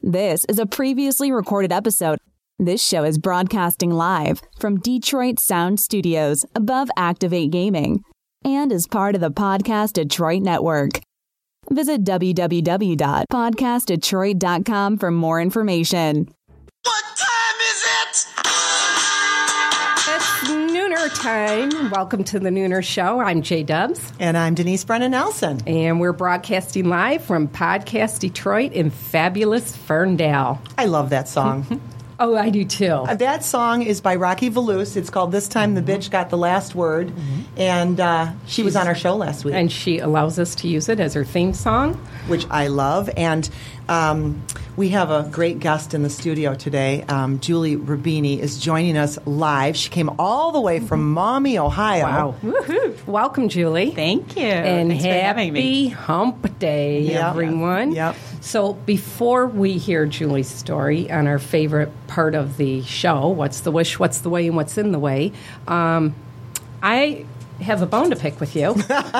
This is a previously recorded episode. This show is broadcasting live from Detroit Sound Studios above Activate Gaming and is part of the Podcast Detroit Network. Visit www.podcastdetroit.com for more information. What time is it? It's Nooner time. Welcome to the Nooner Show. I'm Jay Dubs. And I'm Denise Brennan Nelson. And we're broadcasting live from Podcast Detroit in fabulous Ferndale. I love that song. Oh, I do too. That song is by Rocky Velouz. It's called This Time the Bitch Got the Last Word. And she was on our show last week. And she allows us to use it as her theme song. Which I love. And we have a great guest in the studio today. Julie Rubini is joining us live. She came all the way from Maumee, Ohio. Wow. Woohoo. Welcome, Julie. Thank you. And Thanks for having me. happy hump day, Yep. everyone. Yep. So before we hear Julie's story on our favorite part of the show, What's the Wish, What's the Way, and What's in the Way, I have a bone to pick with you.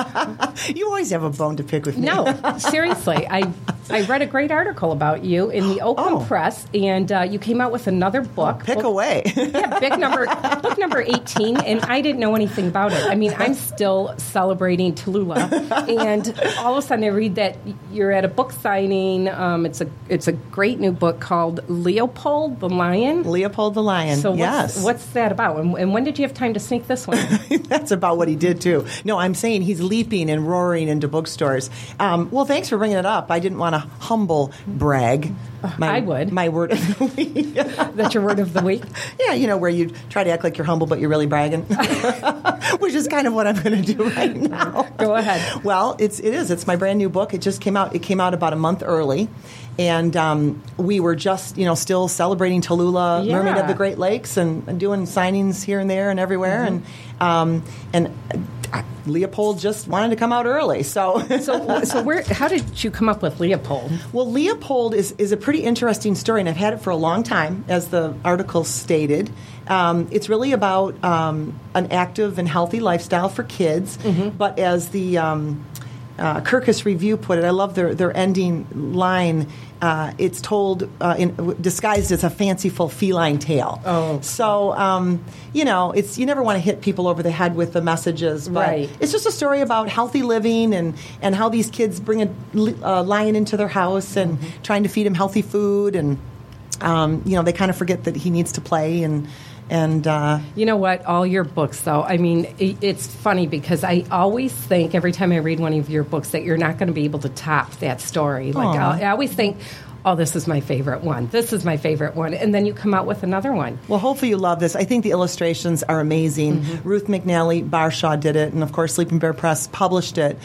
You always have a bone to pick with me. No, seriously. I read a great article about you in the Oakland Press, and you came out with another book. Pick away. Yeah, book number 18, and I didn't know anything about it. I mean, I'm still celebrating Tallulah, and all of a sudden I read that you're at a book signing. It's a great new book called Leopold the Lion. Leopold the Lion, So yes. what's that about? And when did you have time to sneak this one? That's about what he did, too. No, I'm saying he's leaping and roaring into bookstores. Well, thanks for bringing it up. I didn't want to humble brag. I would. My word of the week. That's your word of the week? Yeah, you know, where you try to act like you're humble, but you're really bragging. Which is kind of what I'm going to do right now. Go ahead. Well, it is. It's my brand new book. It just came out. It came out about a month early. And we were just, still celebrating Tallulah, Yeah. Mermaid of the Great Lakes, and doing signings here and there and everywhere. And Leopold just wanted to come out early. So How did you come up with Leopold? Well, Leopold is a pretty interesting story, and I've had it for a long time, as the article stated. It's really about an active and healthy lifestyle for kids, but as the Kirkus Review put it, I love their ending line. It's told disguised as a fanciful feline tale. Oh, so it's you never want to hit people over the head with the messages, but Right. it's just a story about healthy living and how these kids bring a lion into their house and trying to feed him healthy food, and they kind of forget that he needs to play and. You know what? All your books, though, I mean, it's funny because I always think every time I read one of your books that you're not going to be able to top that story. Like, I always think, oh, this is my favorite one. This is my favorite one. And then you come out with another one. Well, hopefully you love this. I think the illustrations are amazing. Ruth McNally Barshaw did it, and of course Sleeping Bear Press published it,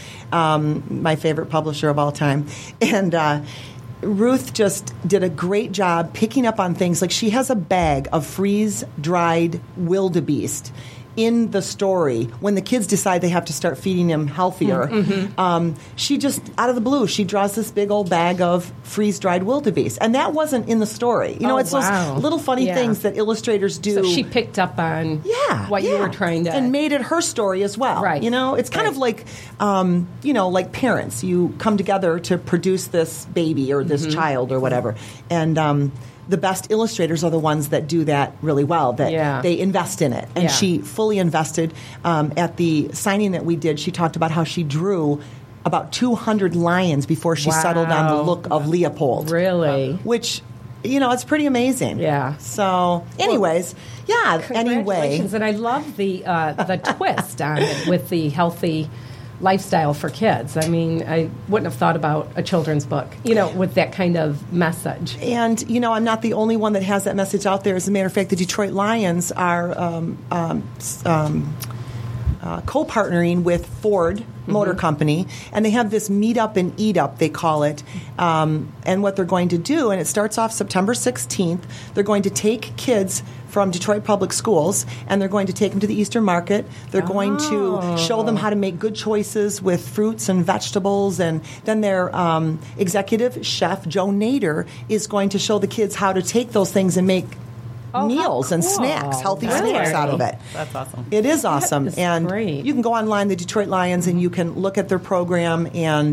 my favorite publisher of all time. And Ruth just did a great job picking up on things. Like, she has a bag of freeze-dried wildebeest in the story when the kids decide they have to start feeding him healthier. She just, out of the blue, she draws this big old bag of freeze-dried wildebeest. And that wasn't in the story. It's wow. those little funny Yeah. things that illustrators do. So she picked up on what you were trying to... And made it her story as well. Right. It's kind of like, like parents. You come together to produce this baby or this child or whatever. And the best illustrators are the ones that do that really well, that they invest in it. And she fully invested. At the signing that we did, she talked about how she drew about 200 lions before she settled on the look of Leopold. Really? Which... it's pretty amazing. Yeah. So, anyways, Congratulations. And I love the twist on it with the healthy lifestyle for kids. I mean, I wouldn't have thought about a children's book, with that kind of message. And, I'm not the only one that has that message out there. As a matter of fact, the Detroit Lions are co-partnering with Ford Motor Company, and they have this Meet Up and Eat Up, they call it. And what they're going to do, and it starts off September 16th, they're going to take kids from Detroit Public Schools, and they're going to take them to the Eastern Market. They're going to show them how to make good choices with fruits and vegetables, and then their executive chef, Joe Nader, is going to show the kids how to take those things and make meals and snacks, healthy snacks out of it. That's awesome. It is awesome. That is and great. you can go online, the Detroit Lions, and you can look at their program, and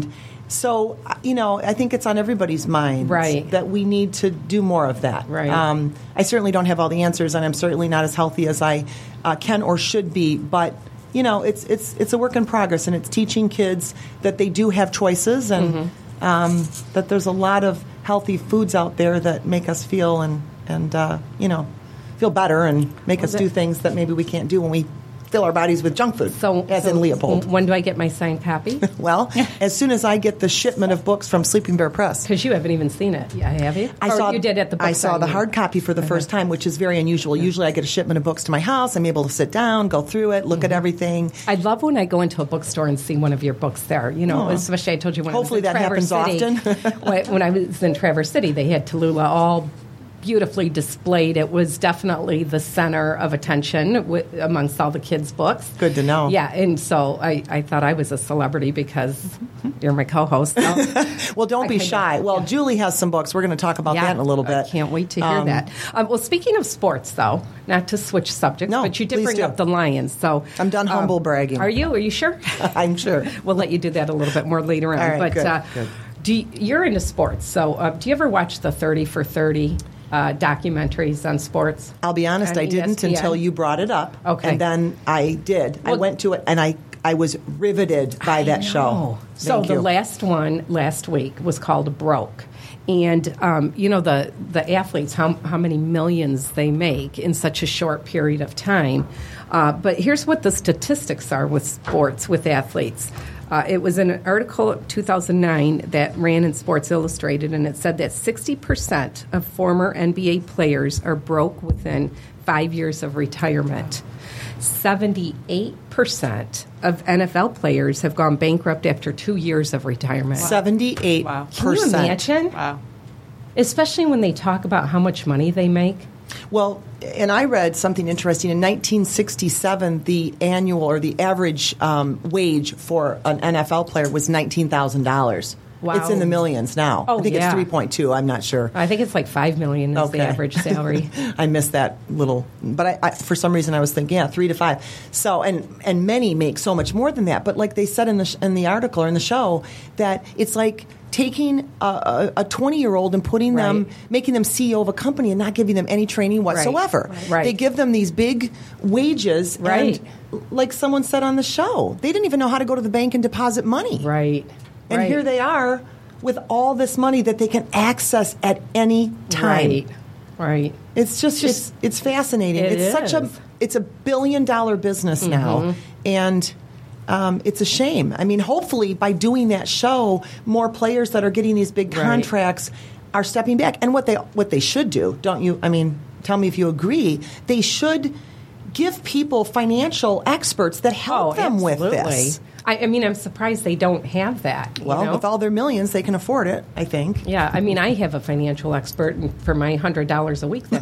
So, I think it's on everybody's mind that we need to do more of that. Right. I certainly don't have all the answers, and I'm certainly not as healthy as I can or should be, but it's a work in progress, and it's teaching kids that they do have choices, and that there's a lot of healthy foods out there that make us feel and feel better and make us do things that maybe we can't do when we fill our bodies with junk food, in Leopold. When do I get my signed copy? Well, as soon as I get the shipment of books from Sleeping Bear Press. Because you haven't even seen it. Yeah, have you? You did at the book I saw the hard copy for the first time, which is very unusual. Usually I get a shipment of books to my house. I'm able to sit down, go through it, look at everything. I love when I go into a bookstore and see one of your books there. Especially I told you when Hopefully I was in that Traverse happens City. often. When I was in Traverse City, they had Tallulah all beautifully displayed. It was definitely the center of attention amongst all the kids' books. Good to know. Yeah, and so I thought I was a celebrity because you're my co-host. So well, don't be shy. Well, Julie has some books. We're going to talk about that in a little bit. I can't wait to hear that. Well, speaking of sports, though, not to switch subjects, but you did bring up the Lions. So I'm done humble bragging. Are you? Are you sure? I'm sure. We'll let you do that a little bit more later on. All right, but good. You're into sports, so do you ever watch the 30 for 30 documentaries on sports? I'll be honest, I didn't until you brought it up. Okay. And then I did. Well, I went to it, and I was riveted by that show. So the last one last week was called Broke. And, the athletes, how many millions they make in such a short period of time. But here's what the statistics are with sports, with athletes. It was an article of 2009 that ran in Sports Illustrated, and it said that 60% of former NBA players are broke within 5 years of retirement. 78% of NFL players have gone bankrupt after 2 years of retirement. 78%. Wow. Can you imagine? Wow. Especially when they talk about how much money they make. Well, and I read something interesting. In 1967, the annual or the average wage for an NFL player was $19,000. Wow. It's in the millions now. Oh, I think it's 3.2. I'm not sure. I think it's like $5 million is the average salary. I missed that little, but I for some reason I was thinking, 3 to 5. So and many make so much more than that. But like they said in the article or in the show, that it's like taking a 20-year-old and putting them, making them CEO of a company and not giving them any training whatsoever. Right. They give them these big wages, and like someone said on the show, they didn't even know how to go to the bank and deposit money. Right. And here they are with all this money that they can access at any time. Right. It's just it's fascinating. It's a $1 billion business now, and it's a shame. I mean, hopefully by doing that show, more players that are getting these big contracts are stepping back. And what they should do, don't you? I mean, tell me if you agree. They should give people financial experts that help them with this. I mean, I'm surprised they don't have that. Well, with all their millions, they can afford it, I think. Yeah, I mean, I have a financial expert for my $100 a week that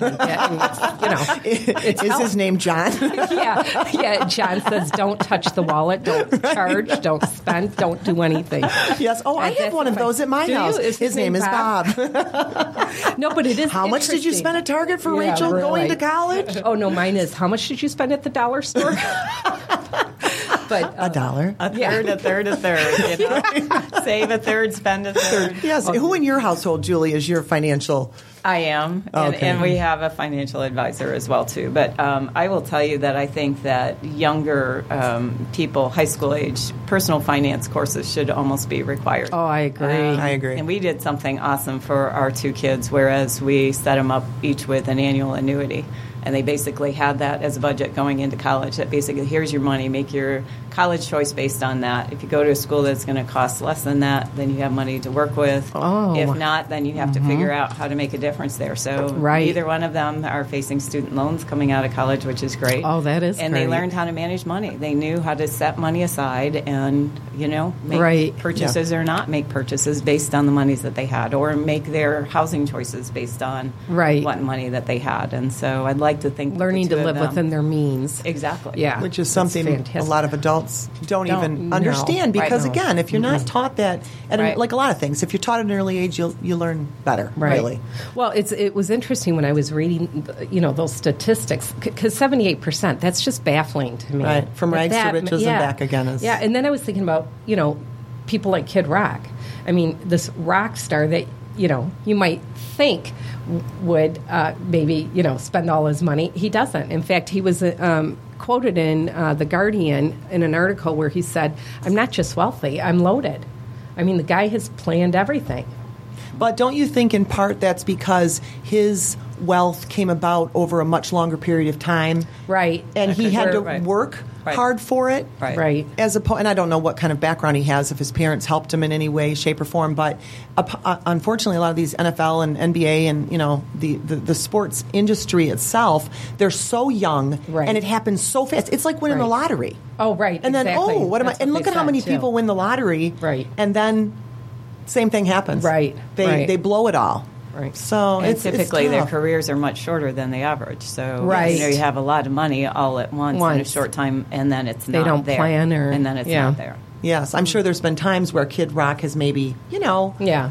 I get. And Is his name John? yeah. John says, don't touch the wallet, don't charge, don't spend, don't do anything. Yes. Oh, I have one of those at my house. His name is Bob. No, but it is. How much did you spend at Target for Rachel going to college? Oh, no, mine is, how much did you spend at the dollar store? But $1. A third. You know? Save a third, spend a third. Yes. Who in your household, Julie, is your financial? I am, and we have a financial advisor as well too. But I will tell you that I think that younger people, high school age, personal finance courses should almost be required. Oh, I agree. I agree. And we did something awesome for our two kids, whereas we set them up each with an annual annuity. And they basically had that as a budget going into college. That basically, here's your money, make your college choice based on that. If you go to a school that's going to cost less than that, then you have money to work with. Oh. If not, then you have to figure out how to make a difference there. So neither one of them are facing student loans coming out of college, which is great. Oh, that is and great. They learned how to manage money. They knew how to set money aside and, make purchases or not make purchases based on the monies that they had, or make their housing choices based on what money that they had. And so I'd like to think learning to live within their means. Exactly. Yeah. Which is something a lot of adults don't even understand, because again, if you're not taught that like a lot of things, if you're taught at an early age, you learn better. Really. Well, it was interesting when I was reading those statistics, because 78%, that's just baffling to me. Right. From rags to riches and back again. And then I was thinking about people like Kid Rock. I mean, this rock star that, you might think would maybe, spend all his money. He doesn't. In fact, he was quoted in The Guardian in an article where he said, "I'm not just wealthy, I'm loaded." I mean, the guy has planned everything. But don't you think in part that's because his wealth came about over a much longer period of time? Right. And he had to Right. work Right. hard for it? Right. And I don't know what kind of background he has, if his parents helped him in any way, shape, or form, but unfortunately a lot of these NFL and NBA and, the sports industry itself, they're so young, Right. and it happens so fast. It's like winning the Right. lottery. Oh, right. And then, exactly. what am I? That's And what look they at how said, many too. people win the lottery. Right. And then same thing happens. Right. They blow it all. Right. So And it's typically their tough. careers are much shorter than the average. So Right. you have a lot of money all at once in a short time, and then it's They not don't there. plan and then it's not there. Yes, I'm sure there's been times where Kid Rock has maybe, Yeah.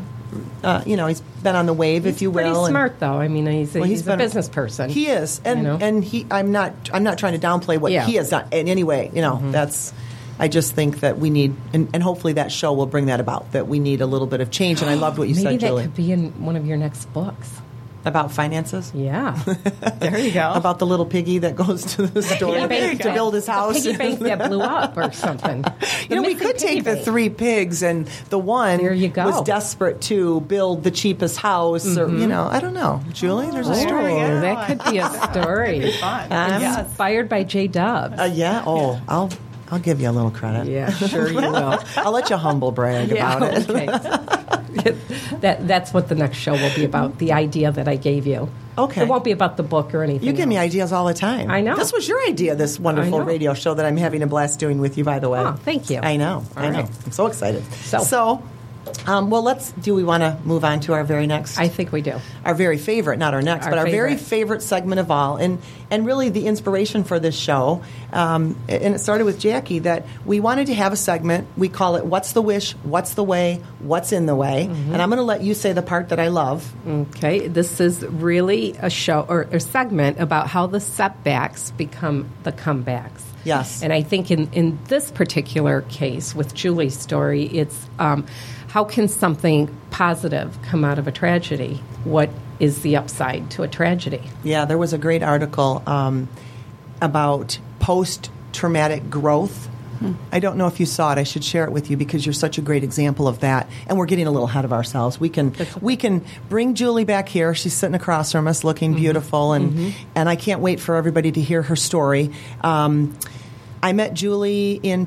he's been on the wave, if you will. Pretty and- smart, though. I mean, he's a been- business person. He is, and I'm not trying to downplay what Yeah. he has done in any way. That's. I just think that we need, and hopefully that show will bring that about. That we need a little bit of change. And I loved what you Maybe said, that Julie, could be in one of your next books. about finances. Yeah. There you go. About the little piggy that goes to the store Piggy to build his house. Piggy bank that blew up or something. We missing could piggy take the bank. 3 pigs, and the one There you go. was desperate to build the cheapest house, or I don't know, Julie. There's a story. Oh, that could be a story. Fun. Inspired by J. Dubs. Yeah. Oh, I'll give you a little credit. Yeah, sure you will. I'll let you humble brag about it. Okay. That's what the next show will be about, the idea that I gave you. Okay. It won't be about the book or anything You give me else. ideas all the time. I know. This was your idea, this wonderful I know. radio show that I'm having a blast doing with you, by the way. Oh, thank you. I know. All I know. right. I'm so excited. So- Well, do we want to move on to our very next? I think we do. Our very favorite, not our next, Our but our very favorite. favorite segment of all, and really the inspiration for this show. And it started with Jackie that we wanted to have a segment. We call it "What's the Wish? What's the Way? What's in the Way?" And I'm going to let you say the part that I love. Okay, this is really a show or a segment about how the setbacks become the comebacks. Yes. And I think in this particular case with Julie's story, it's how can something positive come out of a tragedy? What is the upside to a tragedy? Yeah, there was a great article about post-traumatic growth. I don't know if you saw it. I should share it with you because you're such a great example of that. And we're getting a little ahead of ourselves. We can bring Julie back here. She's sitting across from us, looking beautiful, and I can't wait for everybody to hear her story. I met Julie in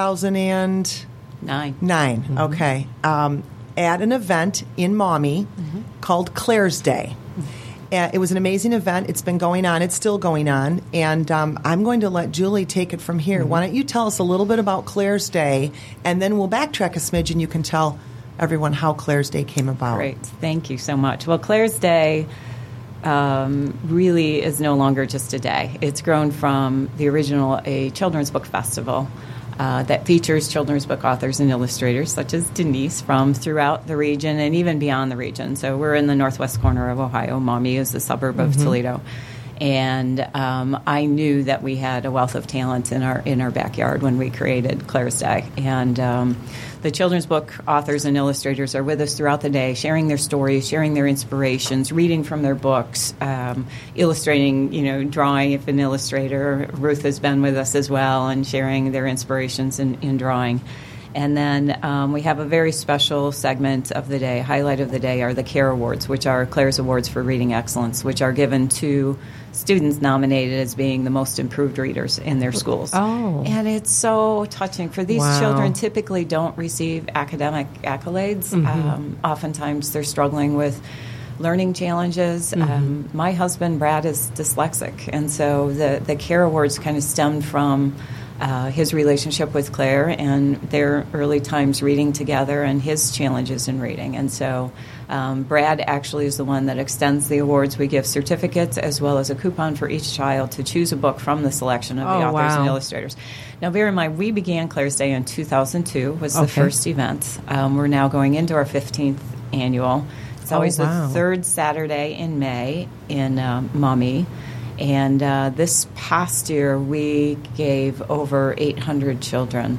2009. Okay, at an event in Maumee called Claire's Day. It was an amazing event. It's been going on. It's still going on. And I'm going to let Julie take it from here. Why don't you tell us a little bit about Claire's Day, and then we'll backtrack a smidge, and you can tell everyone how Claire's Day came about. Great. Thank you so much. Well, Claire's Day really is no longer just a day. It's grown from the original, a children's book festival that features children's book authors and illustrators such as Denise from throughout the region and even beyond the region. So we're in the northwest corner of Ohio. Maumee is a suburb of Toledo. And I knew that we had a wealth of talent in our backyard when we created Claire's Day. And the children's book authors and illustrators are with us throughout the day, sharing their stories, sharing their inspirations, reading from their books, illustrating, drawing if an illustrator. Ruth has been with us as well and sharing their inspirations in drawing. And then we have a very special segment of the day. Highlight of the day are the CARE Awards, which are Claire's Awards for Reading Excellence, which are given to students nominated as being the most improved readers in their schools. Oh. And it's so touching. For these Wow. children typically don't receive academic accolades. Oftentimes they're struggling with learning challenges. My husband, Brad, is dyslexic, and so the CARE Awards kind of stemmed from his relationship with Claire and their early times reading together and his challenges in reading. And so Brad actually is the one that extends the awards. We give certificates as well as a coupon for each child to choose a book from the selection of the authors and illustrators. Now, bear in mind, we began Claire's Day in 2002, was the first event. We're now going into our 15th annual. It's always the third Saturday in May in Maumee. And this past year, we gave over 800 children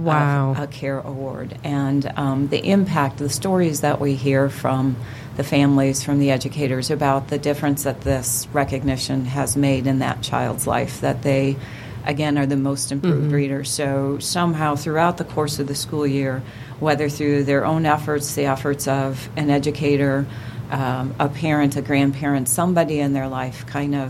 a CARE award. And the impact, the stories that we hear from the families, from the educators about the difference that this recognition has made in that child's life, that they, again, are the most improved readers. So somehow throughout the course of the school year, whether through their own efforts, the efforts of an educator, a parent, a grandparent, somebody in their life kind of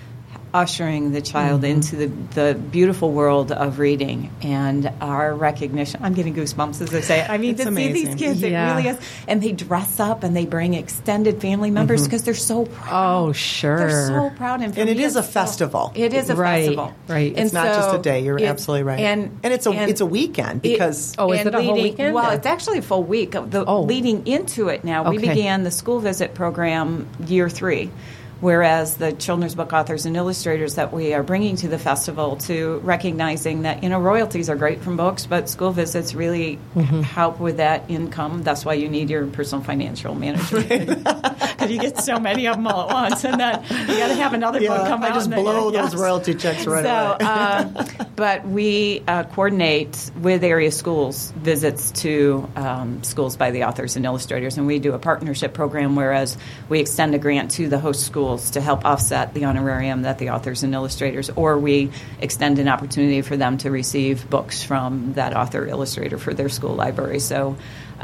ushering the child into the beautiful world of reading. And our recognition, I'm getting goosebumps as I say it. I mean, to see these kids, it really is. And they dress up and they bring extended family members because they're so proud. Oh, sure. They're so proud. And it is a festival. It is a festival. Right. It's not just a day. You're absolutely right. And it's a weekend because... is it a whole weekend? Well, it's actually a full week. Leading into it now, we began the school visit program year 3. Whereas the children's book authors and illustrators that we are bringing to the festival, to recognizing that, royalties are great from books, but school visits really help with that income. That's why you need your personal financial manager. Because you get so many of them all at once, and then you got to have another book come out. I just blow those royalty checks right away. But we coordinate with area schools visits to schools by the authors and illustrators, and we do a partnership program, whereas we extend a grant to the host schools to help offset the honorarium that the authors and illustrators, or we extend an opportunity for them to receive books from that author illustrator for their school library. So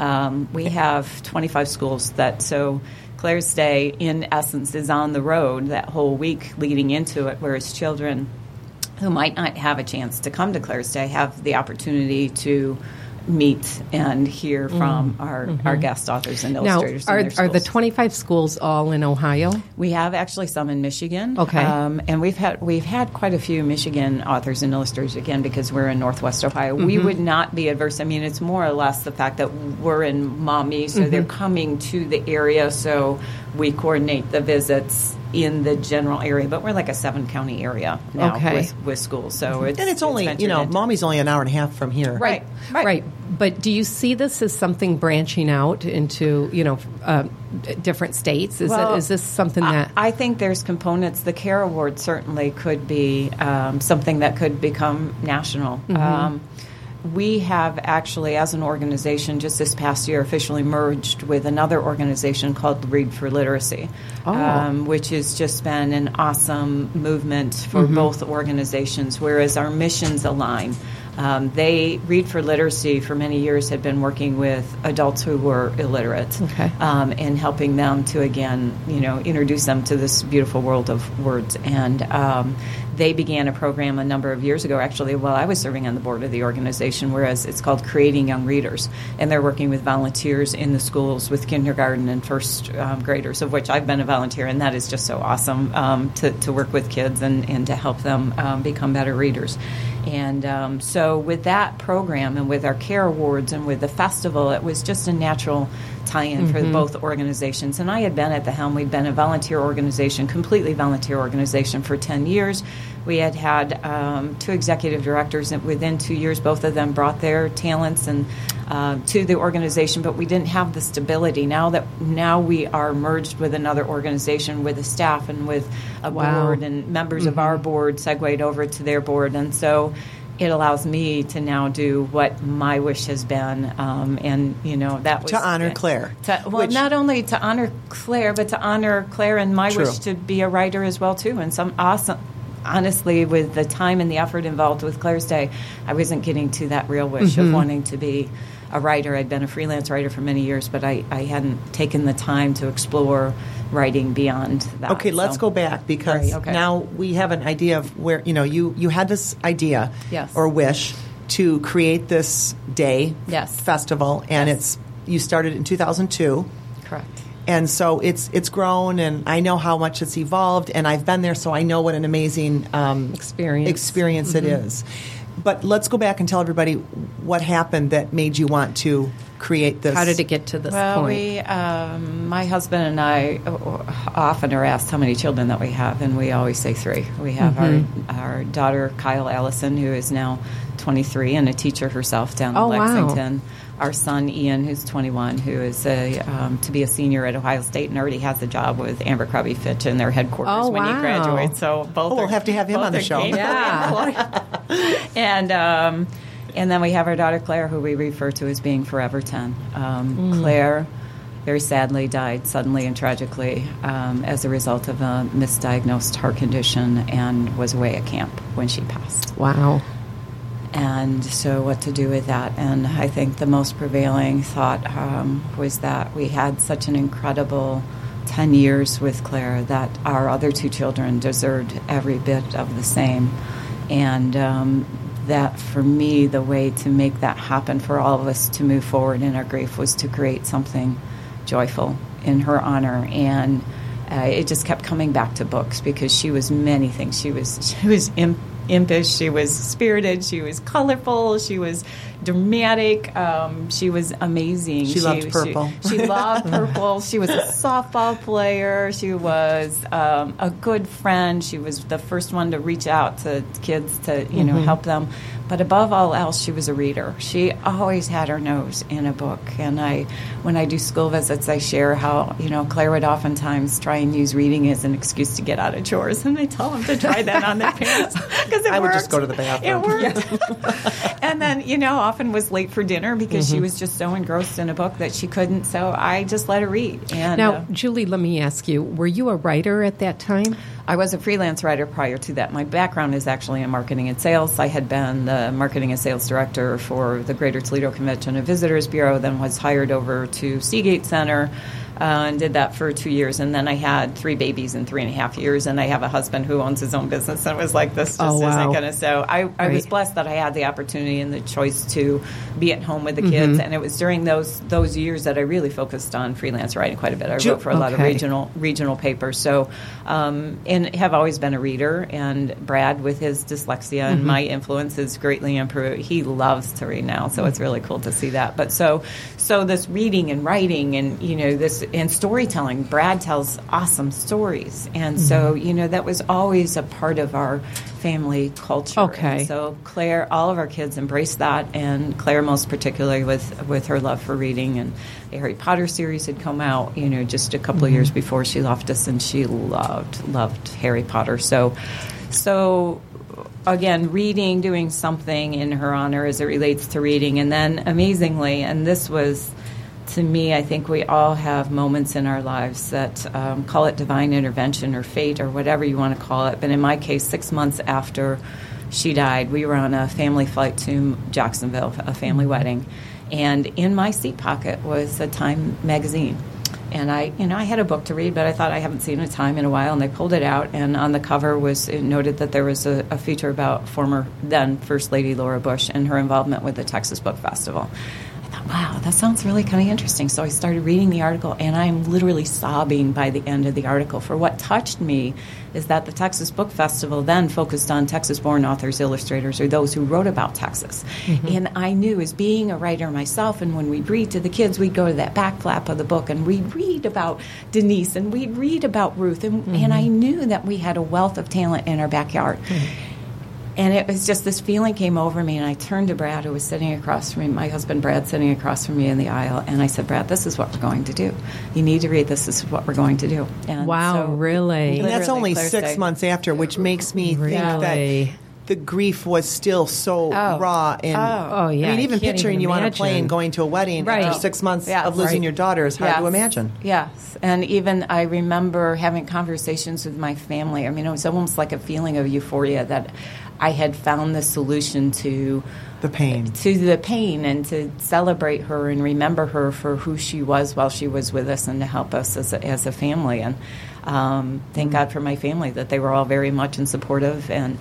we have 25 schools so Claire's Day, in essence, is on the road that whole week leading into it, whereas children who might not have a chance to come to Claire's Day have the opportunity to meet and hear from our guest authors and illustrators. Now, are the 25 schools all in Ohio? We have actually some in Michigan. Okay. And we've had quite a few Michigan authors and illustrators, again, because we're in Northwest Ohio. We would not be adverse. I mean, it's more or less the fact that we're in Maumee, so they're coming to the area, so we coordinate the visits in the general area, but we're like a 7-county area now with schools. So it's only, Maumee's only an hour and a half from here. Right. But do you see this as something branching out into, different states? Is this something that... I think there's components. The CARE Award certainly could be something that could become national. We have actually, as an organization, just this past year officially merged with another organization called Read for Literacy, which has just been an awesome movement for both organizations, whereas our missions align. Read for Literacy for many years had been working with adults who were illiterate and helping them to, again, introduce them to this beautiful world of words. And they began a program a number of years ago, actually, while I was serving on the board of the organization, whereas it's called Creating Young Readers. And they're working with volunteers in the schools with kindergarten and first graders, of which I've been a volunteer, and that is just so awesome to work with kids and to help them become better readers. And so with that program and with our CARE Awards and with the festival, it was just a natural tie-in for both organizations. And I had been at the helm. We'd been a volunteer organization, completely volunteer organization for 10 years. We had 2 executive directors, and within 2 years, both of them brought their talents and to the organization, but we didn't have the stability. Now we are merged with another organization with a staff and with a board, and members of our board segued over to their board, and so it allows me to now do what my wish has been, and that was to honor Claire. Not only to honor Claire, but to honor Claire and my wish to be a writer as well too, and some awesome. Honestly, with the time and the effort involved with Claire's Day, I wasn't getting to that real wish of wanting to be a writer. I'd been a freelance writer for many years, but I hadn't taken the time to explore writing beyond that. Okay, let's go back, because now we have an idea of where, you had this idea or wish to create this day festival, and you started in 2002. Correct. And so it's grown, and I know how much it's evolved, and I've been there, so I know what an amazing experience it is. But let's go back and tell everybody what happened that made you want to create this. How did it get to this point? My husband and I often are asked how many children that we have, and we always say 3. We have our daughter, Kyle Allison, who is now 23 and a teacher herself down in Lexington. Wow. our son Ian, who's 21, who is to be a senior at Ohio State and already has a job with Abercrombie Fitch in their headquarters when he graduates. So both. We'll have to have him on the show. Yeah. And then we have our daughter Claire, who we refer to as being Forever 10. Claire very sadly died suddenly and tragically as a result of a misdiagnosed heart condition and was away at camp when she passed. Wow. And so what to do with that? And I think the most prevailing thought was that we had such an incredible 10 years with Claire that our other 2 children deserved every bit of the same. And that for me, the way to make that happen for all of us to move forward in our grief was to create something joyful in her honor. And it just kept coming back to books because she was many things. She was impish, she was spirited, she was colorful, she was dramatic, she was amazing. She loved purple. She loved purple. She was a softball player. She was a good friend. She was the first one to reach out to kids to help them. But above all else, she was a reader. She always had her nose in a book. And when I do school visits, I share how Claire would oftentimes try and use reading as an excuse to get out of chores, and I tell them to try that on their parents because it worked. Would just go to the bathroom. It worked. And then often was late for dinner because she was just so engrossed in a book that she couldn't. So I just let her read. And now, Julie, let me ask you: were you a writer at that time? I was a freelance writer prior to that. My background is actually in marketing and sales. I had been the marketing and sales director for the Greater Toledo Convention and Visitors Bureau, then was hired over to Seagate Center and did that for 2 years. And then I had 3 babies in 3.5 years, and I have a husband who owns his own business. And it was like, this just isn't going to. So I was blessed that I had the opportunity and the choice to be at home with the kids. And it was during those years that I really focused on freelance writing quite a bit. I wrote for a lot of regional papers. So, and have always been a reader. And Brad, with his dyslexia and my influence, has greatly improved. He loves to read now, so it's really cool to see that. But so this reading and writing and this and storytelling. Brad tells awesome stories, and so that was always a part of our family culture. Okay. And so Claire, all of our kids embraced that, and Claire most particularly with her love for reading. And the Harry Potter series had come out, just a couple of years before she left us, and she loved Harry Potter. So again, reading, doing something in her honor as it relates to reading. And then amazingly, and this was, to me, I think we all have moments in our lives that call it divine intervention or fate or whatever you want to call it. But in my case, 6 months after she died, we were on a family flight to Jacksonville, a family wedding. And in my seat pocket was a Time magazine. And I had a book to read, but I thought I haven't seen a Time in a while, and they pulled it out, and on the cover it noted that there was a feature about former then First Lady Laura Bush and her involvement with the Texas Book Festival. I thought, wow, that sounds really kind of interesting. So I started reading the article, and I'm literally sobbing by the end of the article. For what touched me is that the Texas Book Festival then focused on Texas-born authors, illustrators, or those who wrote about Texas. And I knew, as being a writer myself, and when we'd read to the kids, we'd go to that back flap of the book, and we'd read about Denise, and we'd read about Ruth, and I knew that we had a wealth of talent in our backyard. And it was just, this feeling came over me, and I turned to Brad, who was sitting across from me, my husband Brad, sitting across from me in the aisle, and I said, Brad, this is what we're going to do. You need to read this. This is what we're going to do. And wow, so, really? And that's only 6 months after, which makes me think that the grief was still so raw. And yeah. I mean, even picturing you on a plane going to a wedding after 6 months of losing your daughter is hard to imagine. Yes. And even I remember having conversations with my family. I mean, it was almost like a feeling of euphoria that I had found the solution to the pain, and to celebrate her and remember her for who she was while she was with us, and to help us as a family. And thank God for my family, that they were all very much supportive and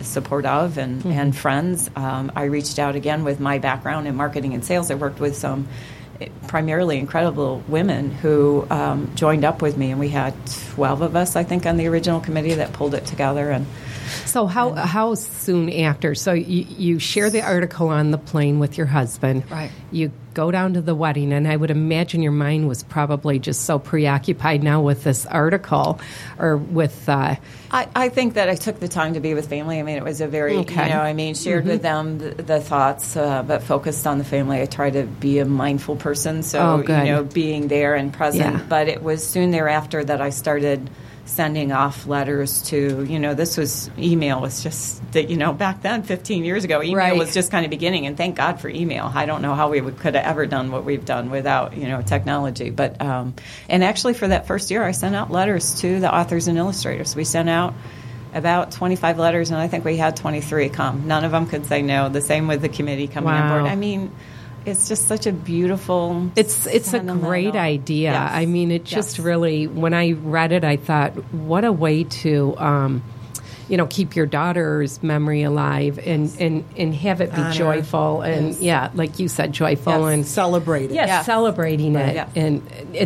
friends. I reached out again with my background in marketing and sales. I worked with some primarily incredible women who joined up with me, and we had 12 of us, I think, on the original committee that pulled it together. And so how soon after? So you share the article on the plane with your husband. Right. You go down to the wedding, and I would imagine your mind was probably just so preoccupied now with this article or with... I think that I took the time to be with family. I mean, it was a very, shared with them the thoughts, but focused on the family. I try to be a mindful person, so, being there and present. Yeah. But it was soon thereafter that I started sending off letters to, this was, email was just, back then, 15 years ago, email was just kind of beginning, and thank God for email. I don't know how we could have ever done what we've done without, technology. But, and actually for that first year, I sent out letters to the authors and illustrators. We sent out about 25 letters, and I think we had 23 come. None of them could say no. The same with the committee coming on board. I mean, it's just such a beautiful... It's a great idea. Yes. I mean, it just really... When I read it, I thought, what a way to, keep your daughter's memory alive and have it be joyful. And, like you said, joyful and... Celebrate it. Yes, celebrating it. Yeah. And,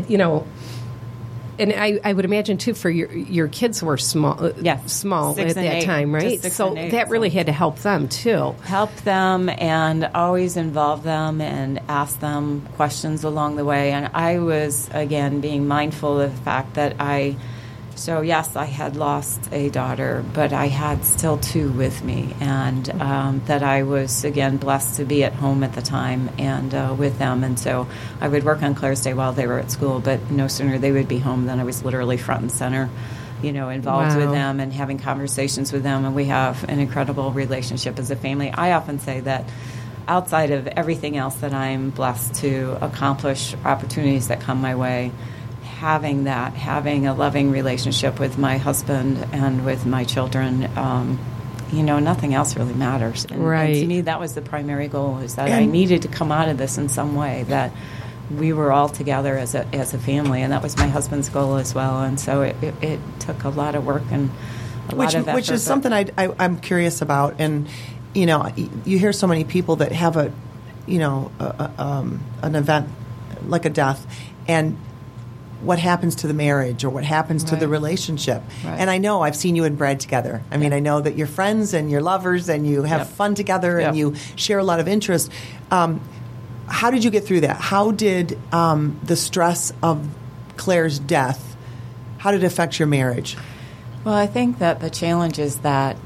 and I would imagine, too, for your kids were small at that time, right? So that really had to help them, too. Help them and always involve them and ask them questions along the way. And I was, again, being mindful of the fact that So, yes, I had lost a daughter, but I had still two with me, and that I was, again, blessed to be at home at the time and with them. And so I would work on Claire's Day while they were at school, but no sooner they would be home than I was literally front and center, involved with them and having conversations with them. And we have an incredible relationship as a family. I often say that outside of everything else that I'm blessed to accomplish, opportunities that come my way, having a loving relationship with my husband and with my children, nothing else really matters. And to me, that was the primary goal, is that I needed to come out of this in some way, that we were all together as a family, and that was my husband's goal as well. And so it took a lot of work and a lot of effort. Which is something I'm curious about. And, you hear so many people that have an event like a death, and what happens to the marriage or what happens to the relationship. Right. And I know I've seen you and Brad together. I mean, I know that you're friends and you're lovers and you have fun together and you share a lot of interest. How did you get through that? How did the stress of Claire's death, how did it affect your marriage? Well, I think that the challenge is that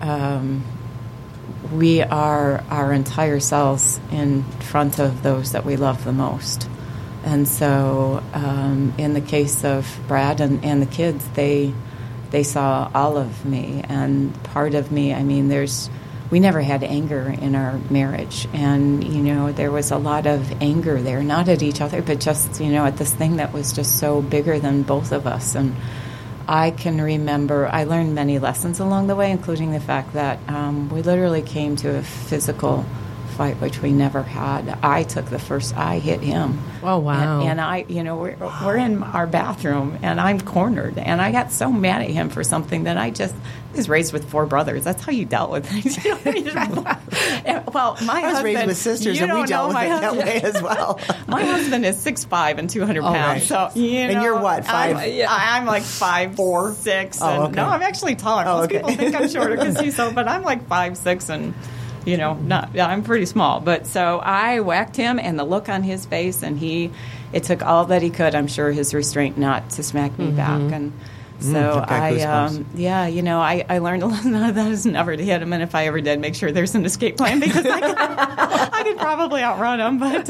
we are our entire selves in front of those that we love the most. And so in the case of Brad and the kids, they saw all of me. And part of me, I mean, we never had anger in our marriage. And, there was a lot of anger there, not at each other, but just, at this thing that was just so bigger than both of us. And I can remember I learned many lessons along the way, including the fact that we literally came to a physical fight, which we never had. I hit him. Oh, wow. And I, we're in our bathroom, and I'm cornered, and I got so mad at him for something that I was raised with 4 brothers. That's how you dealt with things. Well, I was raised with sisters, and we dealt with it that way as well. My husband is 6'5" and 200 pounds. Right. So, and you're what, 5? I'm like 5'4", 6". Oh, okay. No, I'm actually taller. Most people think I'm shorter because he's so, but I'm like 5'6", and I'm pretty small. But so I whacked him, and the look on his face, and it took all that he could, I'm sure, his restraint not to smack me back. And so I learned a lesson out of that is never to hit him, and if I ever did, make sure there's an escape plan, because I could probably outrun him. But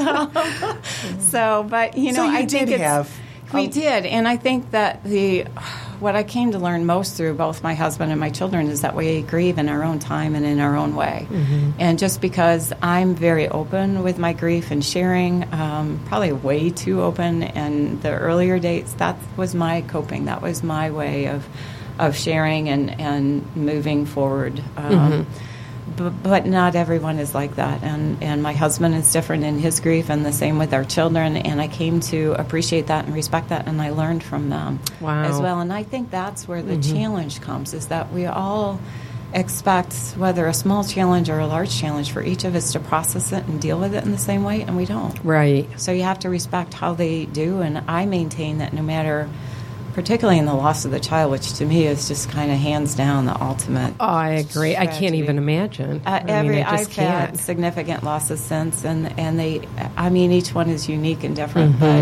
we did, and I think that what I came to learn most through both my husband and my children is that we grieve in our own time and in our own way. Mm-hmm. And just because I'm very open with my grief and sharing, probably way too open, and the earlier dates, that was my coping. That was my way of sharing and moving forward. But not everyone is like that, and my husband is different in his grief, and the same with our children, and I came to appreciate that and respect that, and I learned from them as well. And I think that's where the challenge comes, is that we all expect, whether a small challenge or a large challenge, for each of us to process it and deal with it in the same way, and we don't. Right. So you have to respect how they do, and I maintain that no matter particularly in the loss of the child, which to me is just kind of hands down the ultimate. Oh, I agree. Tragedy. I can't even imagine. I've had significant losses since, and they, I mean, each one is unique and different, but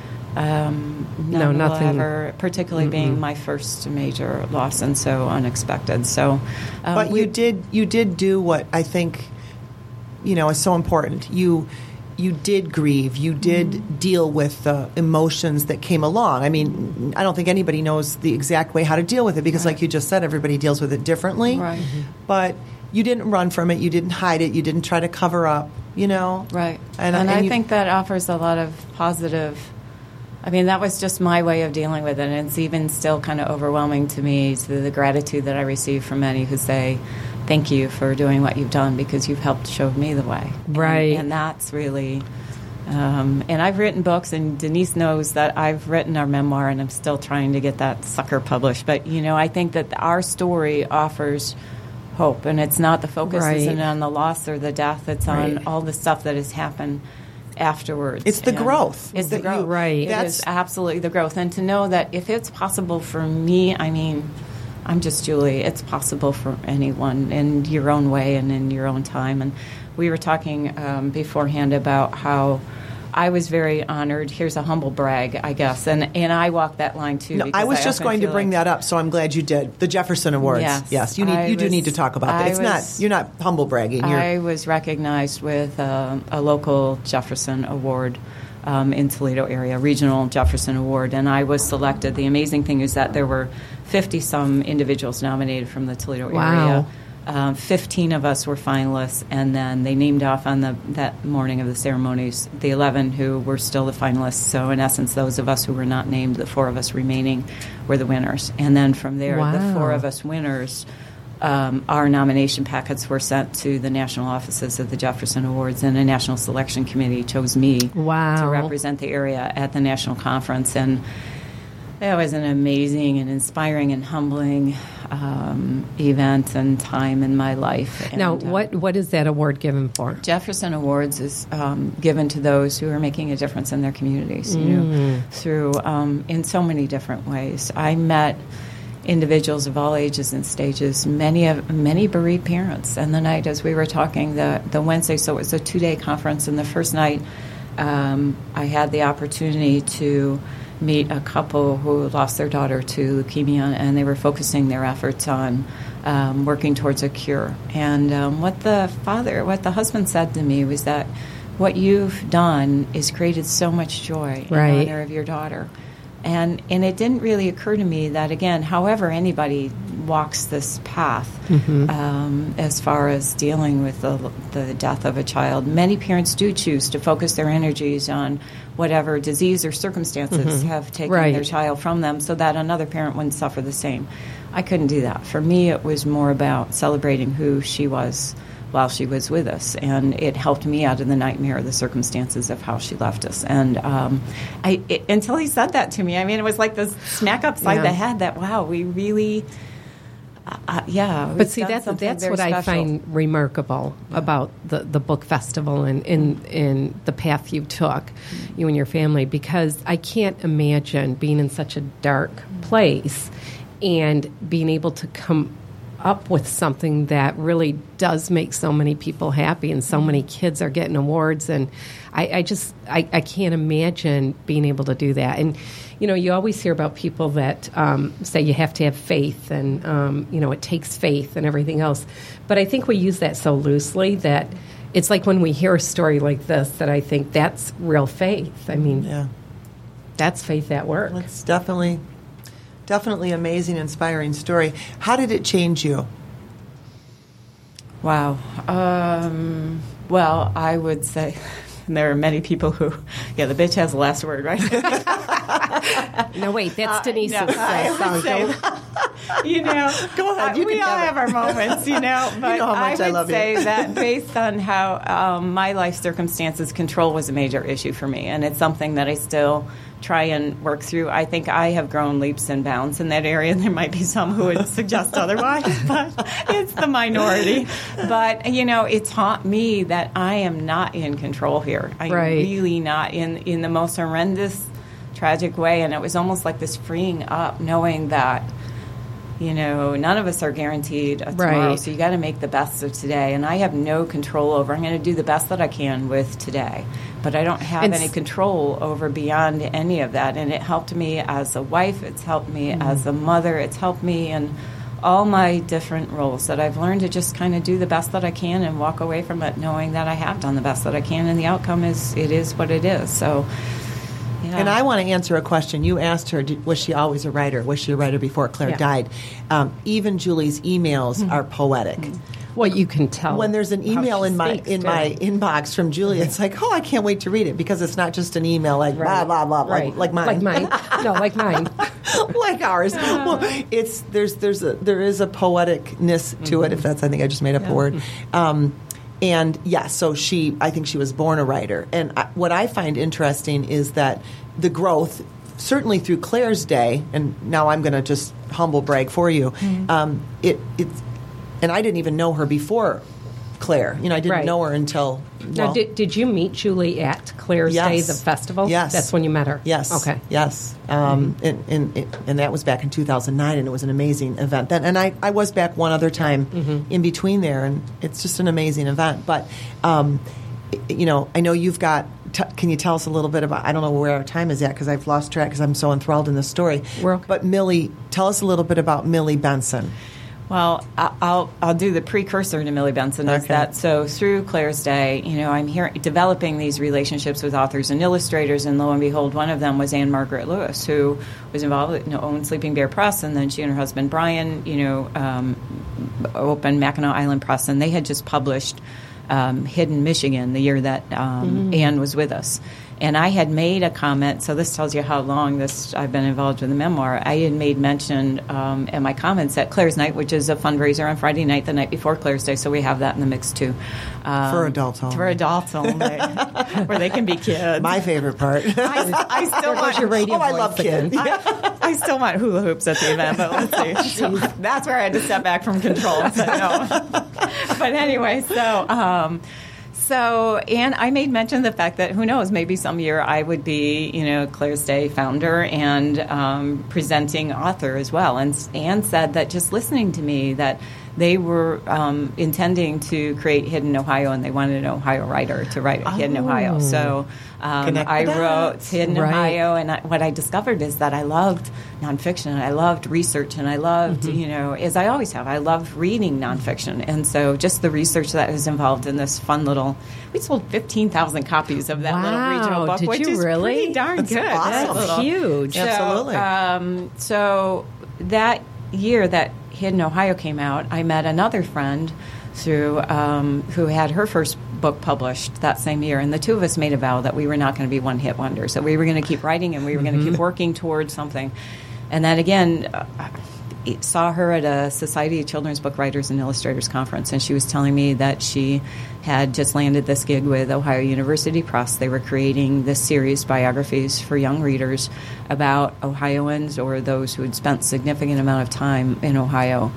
none will ever, particularly being my first major loss and so unexpected. So, but you did do what I think, is so important. You did grieve. You did deal with the emotions that came along. I mean, I don't think anybody knows the exact way how to deal with it because, like you just said, everybody deals with it differently. Right. But you didn't run from it. You didn't hide it. You didn't try to cover up. Right. And I think that offers a lot of positive. I mean, that was just my way of dealing with it, and it's even still kind of overwhelming to me, to the gratitude that I receive from many who say, thank you for doing what you've done because you've helped show me the way. Right. And that's really, and I've written books, and Denise knows that I've written our memoir, and I'm still trying to get that sucker published. But, I think that our story offers hope, and it's not the focus isn't on the loss or the death. It's on all the stuff that has happened afterwards. It's the growth. It's the growth. Right. It is absolutely the growth. And to know that if it's possible for me, I mean, I'm just Julie. It's possible for anyone in your own way and in your own time. And we were talking beforehand about how I was very honored. Here's a humble brag, I guess. And I walk that line, too. No, I was just going to bring that up, so I'm glad you did. The Jefferson Awards. Yes. You do need to talk about that. You're not humble bragging. I was recognized with a local Jefferson Award in Toledo area, regional Jefferson Award, and I was selected. The amazing thing is that there were 50-some individuals nominated from the Toledo area. 15 of us were finalists, and then they named off on that morning of the ceremonies the 11 who were still the finalists. So in essence, those of us who were not named, the 4 of us remaining, were the winners. And then from there, the 4 of us winners, our nomination packets were sent to the national offices of the Jefferson Awards, and a national selection committee chose me to represent the area at the national conference. And that was an amazing and inspiring and humbling event and time in my life. Now, what is that award given for? Jefferson Awards is given to those who are making a difference in their communities, through in so many different ways. I met individuals of all ages and stages, many bereaved parents. And the night, as we were talking, the Wednesday, so it was a 2-day conference, and the first night I had the opportunity to meet a couple who lost their daughter to leukemia, and they were focusing their efforts on working towards a cure. And what the husband said to me was that what you've done is created so much joy in honor of your daughter. And it didn't really occur to me that, again, however anybody walks this path, as far as dealing with the death of a child, many parents do choose to focus their energies on whatever disease or circumstances have taken their child from them so that another parent wouldn't suffer the same. I couldn't do that. For me, it was more about celebrating who she was while she was with us, and it helped me out of the nightmare of the circumstances of how she left us. And until he said that to me, I mean, it was like this smack upside the head that, wow, we really... but see, that's what special. I find remarkable about the book festival and in the path you took, you and your family, because I can't imagine being in such a dark place and being able to come up with something that really does make so many people happy, and so many kids are getting awards, and I can't imagine being able to do that. And you always hear about people that say you have to have faith, and it takes faith and everything else. But I think we use that so loosely that it's like when we hear a story like this that I think that's real faith. I mean, that's faith at work. It's definitely amazing, inspiring story. How did it change you? Wow. Well, I would say there are many people who, the bitch has the last word, right? No, wait, that's Denise's song. Go ahead. We all have our moments, but I would say that based on how my life circumstances, control was a major issue for me, and it's something that I still try and work through. I think I have grown leaps and bounds in that area. There might be some who would suggest otherwise, but it's the minority. But, it taught me that I am not in control here. I'm really not in the most horrendous tragic way. And it was almost like this freeing up, knowing that, none of us are guaranteed a tomorrow. Right. So you got to make the best of today. And I have no control over. I'm going to do the best that I can with today. But I don't have any control over beyond any of that. And it helped me as a wife. It's helped me as a mother. It's helped me in all my different roles that I've learned to just kind of do the best that I can and walk away from it knowing that I have done the best that I can. And the outcome is what it is. So, yeah. And I want to answer a question. You asked her, was she always a writer? Was she a writer before Claire died? Even Julie's emails are poetic. Well, you can tell when there's an email in my speaks, my inbox from Julie. It's like, I can't wait to read it because it's not just an email like blah blah blah like mine. Like mine. No, like mine. Like ours. Well, there is a poeticness to it. If that's, I think I just made up a word. And so I think she was born a writer. And what I find interesting is that the growth, certainly through Claire's day, and now I'm going to just humble brag for you. It's. And I didn't even know her before Claire. I didn't know her until... Now, did you meet Julie at Claire's Day, the festival? Yes. That's when you met her? Yes. Okay. Yes. And that was back in 2009, and it was an amazing event then. And I was back one other time in between there, and it's just an amazing event. But, I know you've got... can you tell us a little bit about... I don't know where our time is at because I've lost track because I'm so enthralled in this story. But Millie, tell us a little bit about Millie Benson. Well, I'll do the precursor to Millie Benson. Is that so? Through Claire's Day, I'm here developing these relationships with authors and illustrators, and lo and behold, one of them was Anne Margaret Lewis, who was involved, owned Sleeping Bear Press, and then she and her husband Brian, opened Mackinac Island Press, and they had just published Hidden Michigan the year that Anne was with us. And I had made a comment, so this tells you how long I've been involved with the memoir. I had made mention in my comments at Claire's Night, which is a fundraiser on Friday night, the night before Claire's Day, so we have that in the mix too. For adults only. For adults only, where they can be kids. My favorite part. I still want your radio I love kids. I still want hula hoops at the event, but let's see. So that's where I had to step back from control. So, no. But anyway, and I made mention of the fact that, who knows, maybe some year I would be, Claire's Day founder and presenting author as well. And Anne said that just listening to me that they were intending to create Hidden Ohio, and they wanted an Ohio writer to write Hidden Ohio. So I wrote Hidden Ohio, and what I discovered is that I loved nonfiction, and I loved research, and I loved, as I always have, I love reading nonfiction. And so just the research that is involved in this fun little, we sold 15,000 copies of that little regional book, which is pretty darn good. Awesome. That's huge. So, Absolutely. So that year that Hidden Ohio came out, I met another friend who had her first book published that same year, and the two of us made a vow that we were not going to be one-hit wonders, that we were going to keep writing and we were going to keep working towards something. And that, again, saw her at a Society of Children's Book Writers and Illustrators conference, and she was telling me that she had just landed this gig with Ohio University Press. They were creating this series, biographies for young readers about Ohioans or those who had spent significant amount of time in Ohio,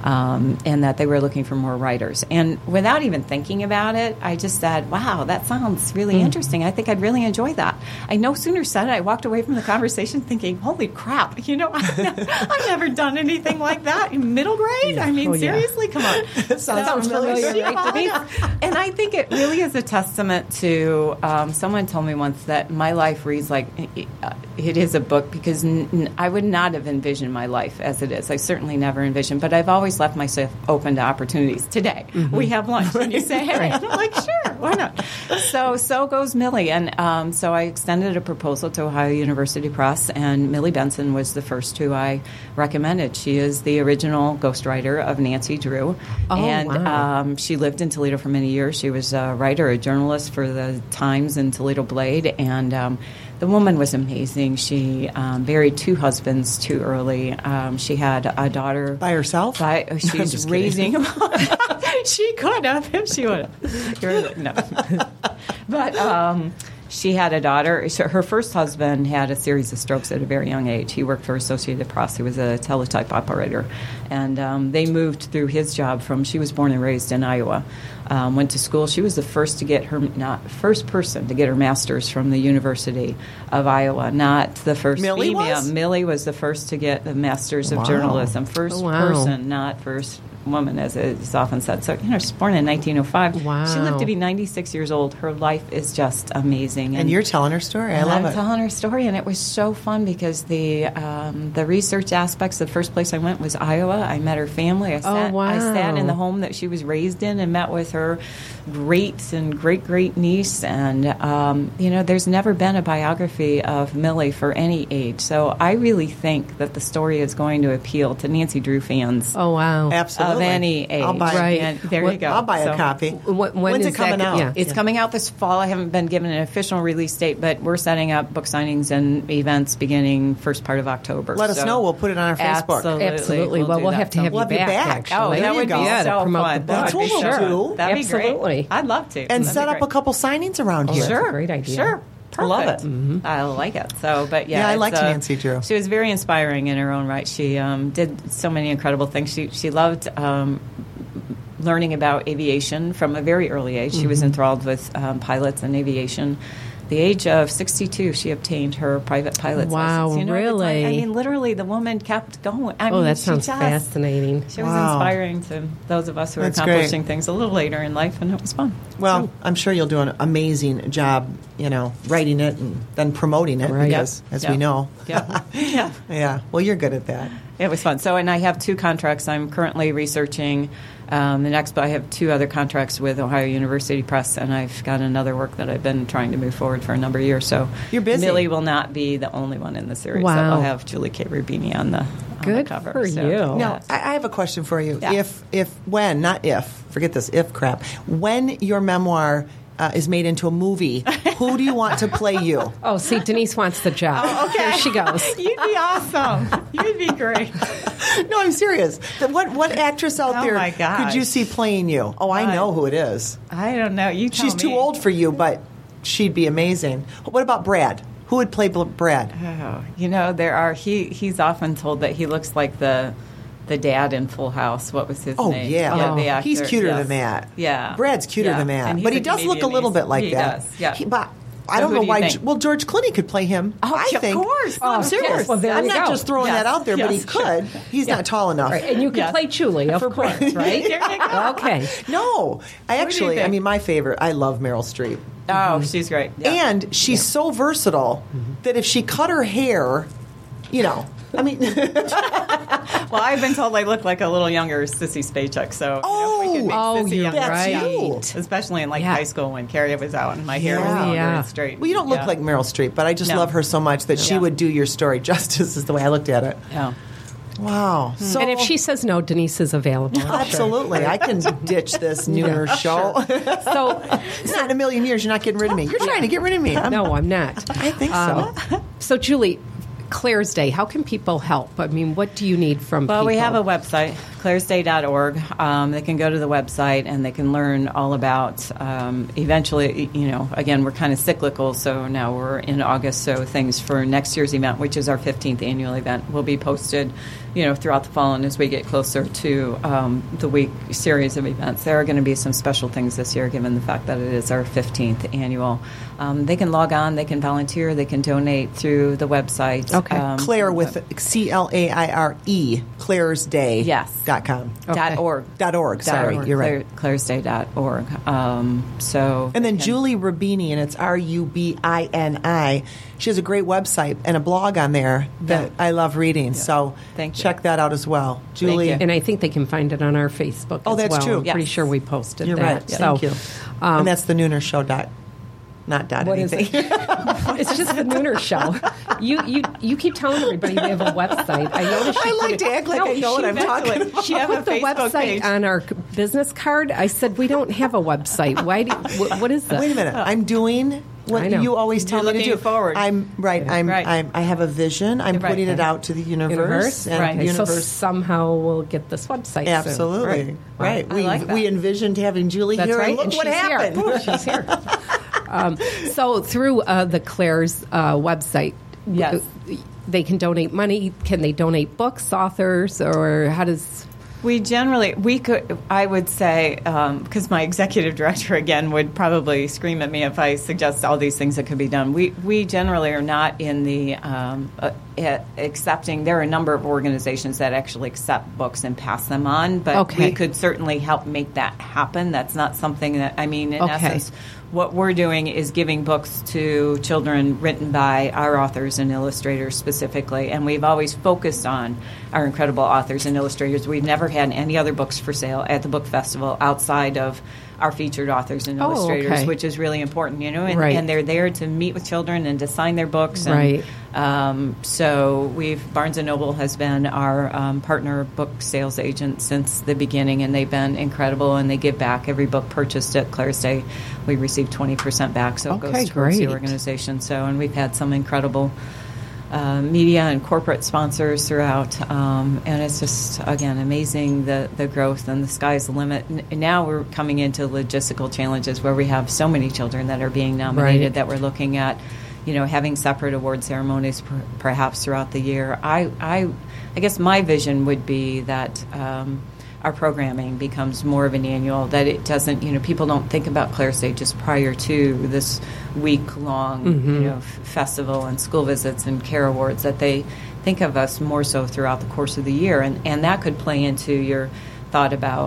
and that they were looking for more writers. And without even thinking about it, I just said, wow, that sounds really interesting. I think I'd really enjoy that. I no sooner said it, I walked away from the conversation thinking, holy crap, I've never done anything like that in middle grade. I mean, seriously, come on. Sounds familiar, right to me? And I think it really is a testament to, someone told me once that my life reads like it is a book, because I would not have envisioned my life as it is. I certainly never envisioned, but I've always left myself open to opportunities. Today, we have lunch, and you say, hey, and I'm like, sure, why not? So goes Millie. And so I extended a proposal to Ohio University Press, and Millie Benson was the first who I recommended. She is the original ghostwriter of Nancy Drew. Wow. She lived in Toledo for many years. She was a writer, a journalist for the Times and Toledo Blade, and the woman was amazing. She buried two husbands too early. She had a daughter By herself? She's raising him. She could have if she would have. No. But she had a daughter. So her first husband had a series of strokes at a very young age. He worked for Associated Press. He was a teletype operator. and they moved through his job she was born and raised in Iowa. Went to school. She was the first to get first person to get her master's from the University of Iowa, not the first Millie female. was? Millie was the first to get the master's of journalism. First person, not first woman, as is often said. So, she was born in 1905. Wow. She lived to be 96 years old. Her life is just amazing. And you're telling her story. I love I'm it. telling her story, and it was so fun because the research aspects, the first place I went was Iowa. I met her family. I sat in the home that she was raised in and met with her great and great niece. And, there's never been a biography of Millie for any age. So I really think that the story is going to appeal to Nancy Drew fans. Oh, wow. Absolutely. Of any age. I'll buy Right. And there you go. I'll buy a So- copy. When's it coming out? Yeah. It's coming out this fall. I haven't been given an official release date, but we're setting up book signings and events beginning first part of October. Let us know. We'll put it on our Facebook. Absolutely. Well, do we'll that. have to have We'll you have you back, back. actually. Oh, There that you would go. be Yeah, to so promote fun. the book. That's what we'll do. That'd be Absolutely. great. I'd love to. And That'd set be up a great. couple signings around here. that's a Sure, great idea. Sure. I love it. Perfect. I like it. So, but yeah, Yeah, I it's, liked Nancy Drew. She was very inspiring in her own right. She did so many incredible things. She loved learning about aviation from a very early age. She was enthralled with pilots and aviation. The age of 62, she obtained her private pilot's Wow, license. really? I mean, literally, the woman kept going. Oh, that sounds fascinating. She was Wow. inspiring to those of us who are That's accomplishing great. things a little later in life, and it was fun. Well, I'm sure you'll do an amazing job, writing it and then promoting it, Right. because, as Yeah. we know. Yeah. Yeah. Yeah. Well, you're good at that. It was fun. So, and I have 2 contracts. I'm currently researching the next, but I have 2 other contracts with Ohio University Press, and I've got another work that I've been trying to move forward for a number of years. So, You're busy. Millie will not be the only one in the series. Wow. I'll have Julie K. Rubini on the Good cover. for So, you. yeah. Now, I have a question for you. Yeah. Forget this if crap. When your memoir is made into a movie, who do you want to play you? Oh, see, Denise wants the job. Here she goes. You'd be awesome. You'd be great. No, I'm serious. What actress out Oh, there my gosh. could you see playing you? Oh, I know who it is. I don't know. You tell She's too me. old for you, but she'd be amazing. What about Brad? Who would play Brad? Oh, there are. He's often told that he looks like the dad in Full House. What was his Oh, name? yeah. The actor. He's cuter Yes. than that. Yeah. Brad's cuter Yeah. than that. And he's But he a does look a comedian. little bit like he that. Does. Yeah. But I So don't who know do you why. think? Well, George Clooney could play him. Oh, I of think. course. I'm Oh, serious. yes. Well, there I'm you not go. just throwing Yes. that out there, but he Yes. could. He's not tall enough. Right, and you can Yes. play Julie, of course, right? There you go. Okay. No, I actually. think? I mean, my favorite. I love Meryl Streep, Oh, she's great. Yeah. and she's so versatile that if she cut her hair, I mean, Well, I've been told I look like a little younger Sissy Spacek, so if we could make Oh, Sissy you're younger, that's right. you. especially in Yeah. high school when Carrie was out and my hair was Yeah. longer Yeah. and straight. Well, you don't look Yeah. like Meryl Streep, but I just No. love her so much that she Yeah. would do your story justice. Is the way I looked at it. Yeah. Wow. So And if she says no, Denise is available. I'm sure. absolutely, I can ditch this nooner show. So, It's not in a million years. You're not getting rid of me. You're trying to get rid of me. no, I'm not. I think so. So, Julie, Claire's Day, how can people help? I mean, what do you need from people? Well, we have a website, clairesday.org. They can go to the website and they can learn all about, eventually, again, we're kind of cyclical, so now we're in August, so things for next year's event, which is our 15th annual event, will be posted, throughout the fall, and as we get closer to the week series of events. There are going to be some special things this year, given the fact that it is our 15th annual. They can log on, they can volunteer, they can donate through the website. Okay. Claire with CLAIRE, Claire'sDay.com. Okay. .org. .org, sorry, you're right. Claire'sDay.org. And then Julie Rubini, and it's RUBINI. She has a great website and a blog on there that I love reading. So Thank you. check that out as well. Julie. you. And I think they can find it on our Facebook Oh, as that's well. true. I'm pretty Yes. sure we posted You're that. right. So, Thank you. And that's the Nooner Show. Not what is anything. it? It's just the Nooner Show. You keep telling everybody we have a website. I noticed she I put like it- to act like I know what I'm talking about. She have put a the Facebook website page. on our business card. I said we don't have a website. Why? What is that? Wait a minute. I'm doing what I know. you always tell You're me to do. looking forward. I'm right. Right. I have a vision. I'm Right. putting it out to the universe. And Right. the So universe. somehow we'll get this website. soon. Absolutely. Right. I like that. We envisioned having Julie That's here. right. And look and what she's happened. Here. She's here. So through the Claire's website, Yes. they can donate money. Can they donate books, authors, or how does... I would say, because my executive director, again, would probably scream at me if I suggest all these things that could be done. We generally are not in the accepting. There are a number of organizations that actually accept books and pass them on, but we could certainly help make that happen. That's not something that, in essence, what we're doing is giving books to children written by our authors and illustrators specifically, and we've always focused on our incredible authors and illustrators. We've never had any other books for sale at the book festival outside of our featured authors and illustrators, which is really important, and they're there to meet with children and to sign their books. And, so Barnes & Noble has been our partner book sales agent since the beginning, and they've been incredible, and they give back every book purchased at Claire's Day. We receive 20% back, so it goes towards the organization. So, and we've had some incredible media and corporate sponsors throughout, and it's just, again, amazing the growth, and the sky's the limit. Now we're coming into logistical challenges where we have so many children that are being nominated that we're looking at, having separate award ceremonies perhaps throughout the year. I guess my vision would be that our programming becomes more of an annual, that it doesn't, people don't think about Claire's Day just prior to this week-long, festival and school visits and care awards, that they think of us more so throughout the course of the year. And that could play into your thought about,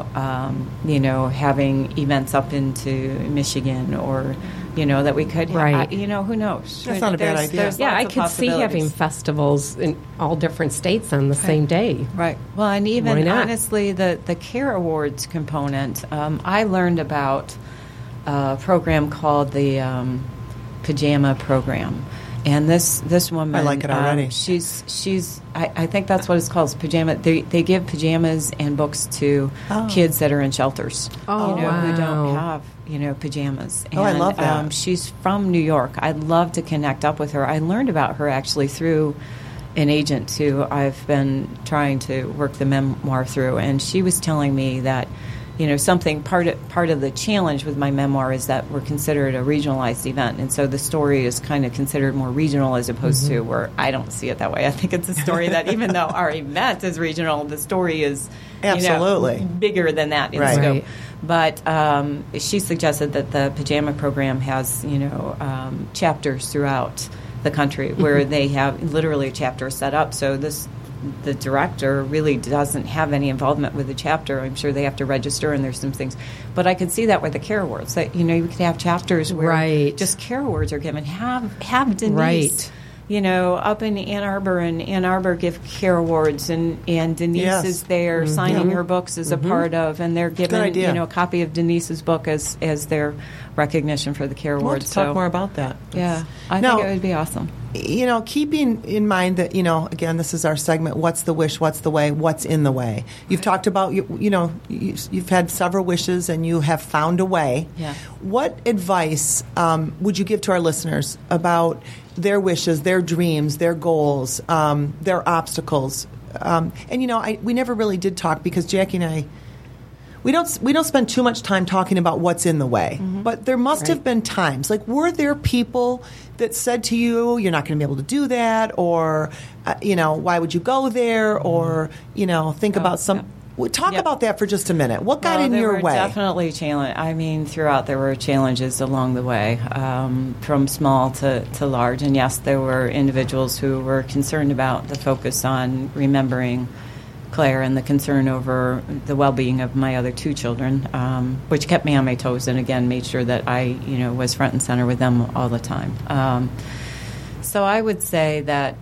having events up into Michigan, or, that we could, who knows? That's not a bad idea. I could see having festivals in all different states on the same day. Right. Well, and even honestly, the Care Awards component, I learned about a program called the Pajama Program. And this woman, I like it already. She's I think that's what it's called. It's pajama. They give pajamas and books to kids that are in shelters. Who don't have pajamas. And, I love that. She's from New York. I'd love to connect up with her. I learned about her actually through an agent who I've been trying to work the memoir through, and she was telling me that something part of the challenge with my memoir is that we're considered a regionalized event, and so the story is kind of considered more regional as opposed to where I don't see it that way. I think it's a story that even though our event is regional, the story is absolutely bigger than that in scope. But she suggested that the Pajama Program has chapters throughout the country where they have literally a chapter set up. So the director really doesn't have any involvement with the chapter. I'm sure they have to register, and there's some things. But I could see that with the Care Awards, that you could have chapters where just Care Awards are given. Have Denise, up in Ann Arbor, and Ann Arbor give Care Awards, and Denise is there signing her books as a part of, and they're given a copy of Denise's book as their recognition for the Care Awards. Let's talk more about that. Yeah, I think it would be awesome. Keeping in mind that, again, this is our segment, what's the wish, what's the way, what's in the way. You've talked about, you've had several wishes and you have found a way. Yeah. What advice would you give to our listeners about their wishes, their dreams, their goals, their obstacles? We never really did talk because Jackie and I, we don't spend too much time talking about what's in the way, but there must have been times. Like, were there people that said to you, "You're not going to be able to do that," or why would you go there, or think about some. Talk about that for just a minute. What got in your way? Definitely throughout there were challenges along the way, from small to large. And yes, there were individuals who were concerned about the focus on remembering Claire and the concern over the well-being of my other two children, which kept me on my toes, and again made sure that I, was front and center with them all the time. So I would say that,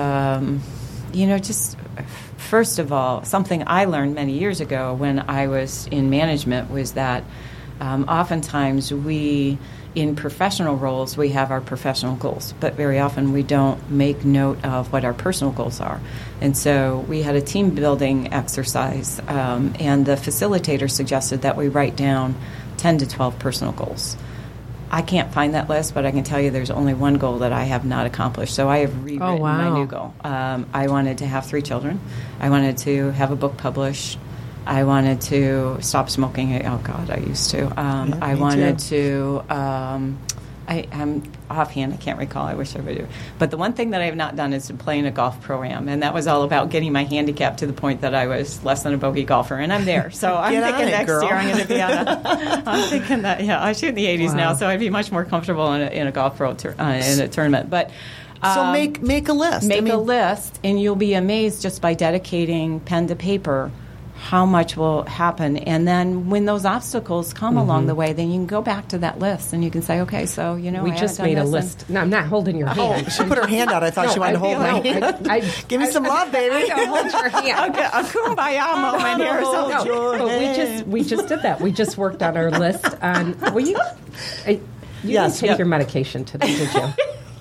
just first of all, something I learned many years ago when I was in management was that oftentimes we, in professional roles, we have our professional goals, but very often we don't make note of what our personal goals are. And so we had a team building exercise, and the facilitator suggested that we write down 10 to 12 personal goals. I can't find that list, but I can tell you there's only one goal that I have not accomplished. So I have rewritten my new goal. I wanted to have 3 children. I wanted to have a book published. I wanted to stop smoking. Oh, God, I used to. I wanted to I'm offhand, I can't recall. I wish I would do. But the one thing that I have not done is to play in a golf pro-am, and that was all about getting my handicap to the point that I was less than a bogey golfer, and I'm there. So I'm thinking next year I'm going to be on I'm thinking that, I shoot in the 80s now, so I'd be much more comfortable in a golf pro in a tournament. But so make a list. Make a list, and you'll be amazed just by dedicating pen to paper how much will happen. And then when those obstacles come along the way, then you can go back to that list and you can say, okay, so, we just made a list. No, I'm not holding your hand. She put her hand out. I thought she wanted to hold my hand. Give me some love, baby. Hold your hand. Okay, a kumbaya moment here. But we just did that. We just worked on our list. You didn't take your medication today, did you?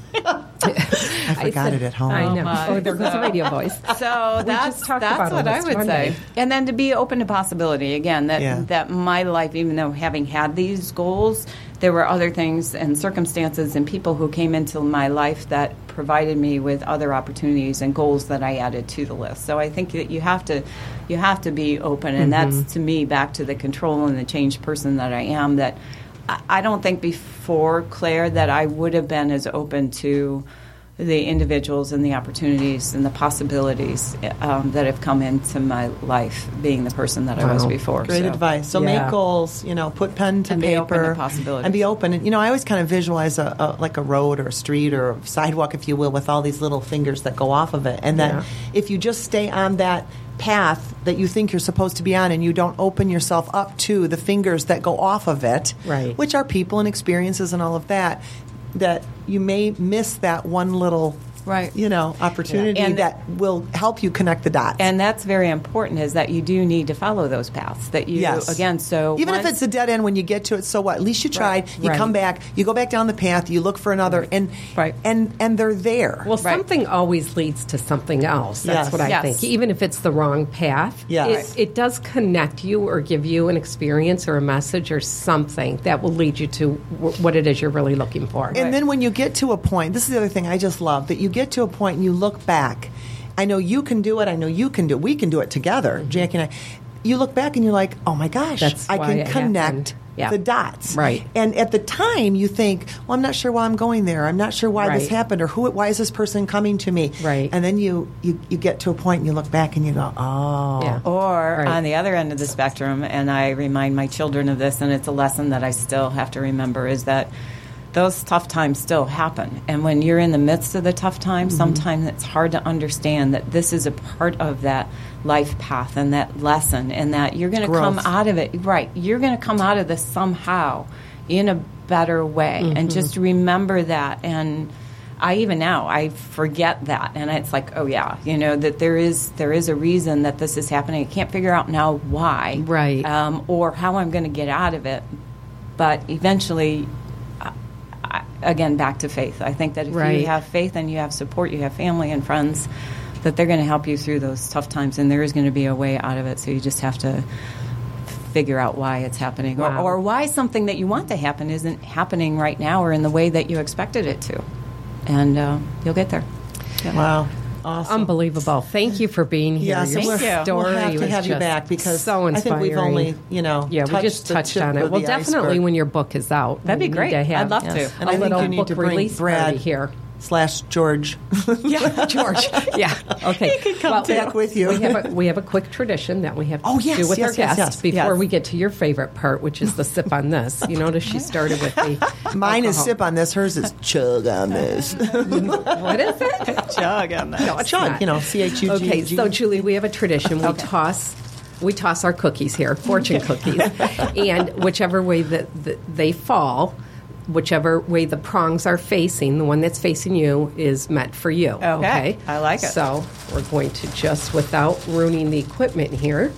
I forgot it at home. I know. There goes the radio voice. So that's what I would say. And then to be open to possibility again. That my life, even though having had these goals, there were other things and circumstances and people who came into my life that provided me with other opportunities and goals that I added to the list. So I think that you have to be open, and that's to me back to the control and the changed person that I am. That I don't think before Claire that I would have been as open to the individuals and the opportunities and the possibilities that have come into my life, being the person that I was before. Great advice. So make goals, put pen to and paper. Be open to possibilities. And be open. And, I always kind of visualize like a road or a street or a sidewalk, if you will, with all these little fingers that go off of it. And that if you just stay on that path that you think you're supposed to be on and you don't open yourself up to the fingers that go off of it, which are people and experiences and all of that, that you may miss that one little opportunity that will help you connect the dots. And that's very important, is that you do need to follow those paths. That you, again, so... Even if it's a dead end when you get to it, so what? At least you tried. You come back. You go back down the path. You look for another. And they're there. Well, something always leads to something else. That's what I think. Even if it's the wrong path, it does connect you or give you an experience or a message or something that will lead you to what it is you're really looking for. And then when you get to a point, this is the other thing I just love, that you get to a point and you look back. I know you can do it. I know you can do it. We can do it together, Jackie and I. You look back and you're like, oh my gosh, I can connect the dots. Right. And at the time you think, well, I'm not sure why I'm going there. I'm not sure why this happened, or why is this person coming to me? Right. And then you get to a point and you look back and you go, oh. Yeah. Or on the other end of the spectrum, and I remind my children of this, and it's a lesson that I still have to remember, is that those tough times still happen. And when you're in the midst of the tough times, sometimes it's hard to understand that this is a part of that life path and that lesson, and that you're going to come out of it. Right. You're going to come out of this somehow in a better way. And just remember that. And even now, I forget that. And it's like, oh, yeah, that there is a reason that this is happening. I can't figure out now why. Right. Or how I'm going to get out of it. But eventually... Again, back to faith. I think that if you have faith and you have support, you have family and friends, that they're going to help you through those tough times, and there is going to be a way out of it. So you just have to figure out why it's happening, or why something that you want to happen isn't happening right now or in the way that you expected it to. And you'll get there. Yeah. Wow. Awesome. Unbelievable. Thank you for being here. Yes, Your story we'll have to have you back, because so inspiring. I think we've only, we just touched on it. Well, definitely iceberg. When your book is out. That'd be great. I'd love to. And I think you need to bring Brad here. /George. George. Yeah. Okay. He could come back with you. We have a quick tradition that we have to do with our guests before we get to your favorite part, which is the sip on this. You notice she started with the Mine alcohol. is sip on this. Hers is chug on this. What is it? Chug on this. No, it's chug. Not. CHUG. Okay, so Julie, we have a tradition. We toss our cookies here, fortune cookies, and whichever way that they fall, whichever way the prongs are facing, the one that's facing you is meant for you. Okay? I like it. So we're going to just, without ruining the equipment here.